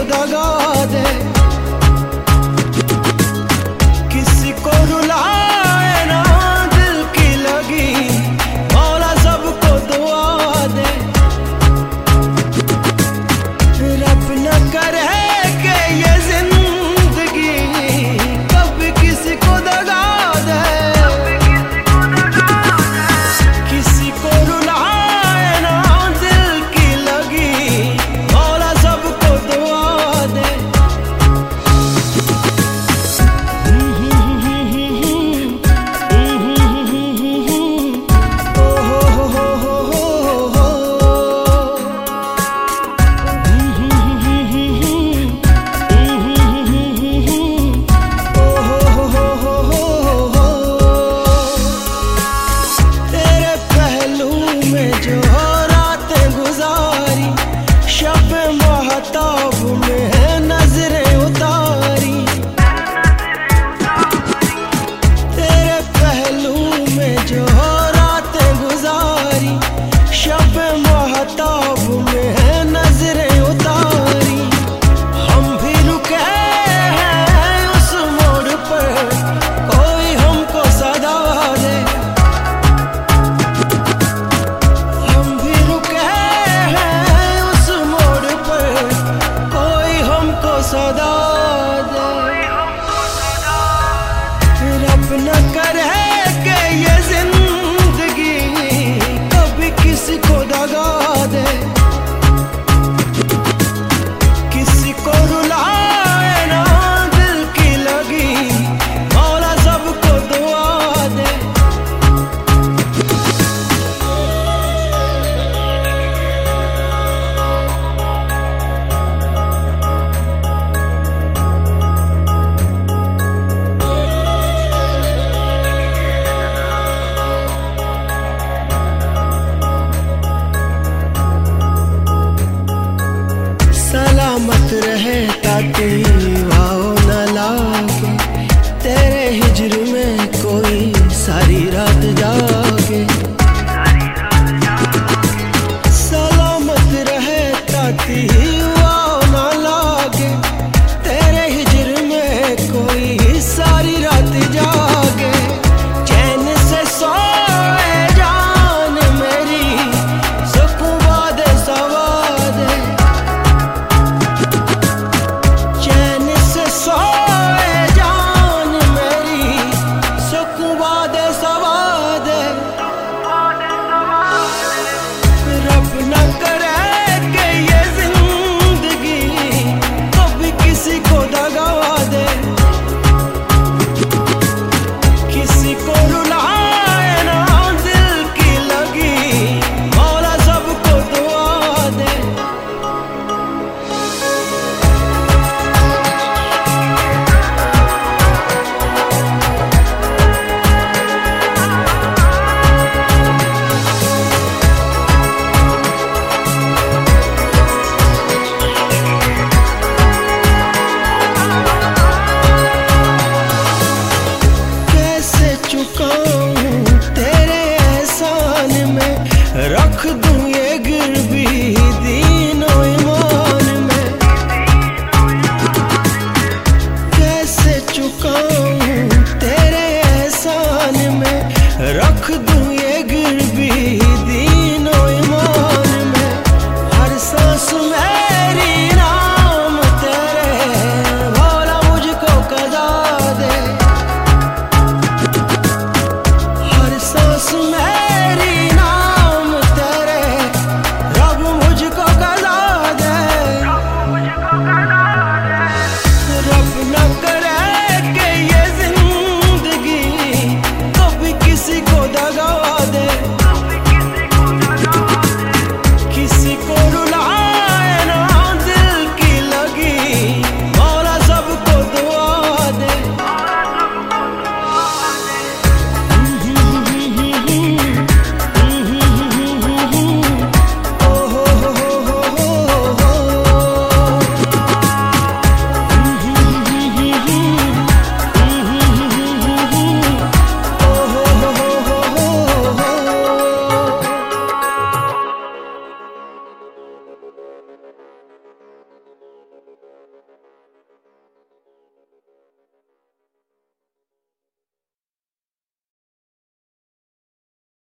दगा दे, किसी को रुलाए ना दिल की लगी, मौला सबको दुआ दे। रब न करे कि ये जिंदगी कभी किसी को दगा दे, किसी को रुलाए ना दिल की लगी, मौला सबको दुआ दे। तेरे पहलू में जो रातें गुजारी, शब महताब में है नजरें उतारी। तेरे पहलू में जो रातें गुजारी, शब महताब में है नजरें उतारी। हम भी रुके हैं उस मोड़ पर, कोई हमको सदा दे। हम भी रुके हैं उस मोड़ पर, कोई हमको सदा दे। रब न करे कि ये जिंदगी कभी किसी को दगा दे, किसी को रुलाए ना दिल की लगी, मौला सबको दुआ दे। सलामत रहे ताकि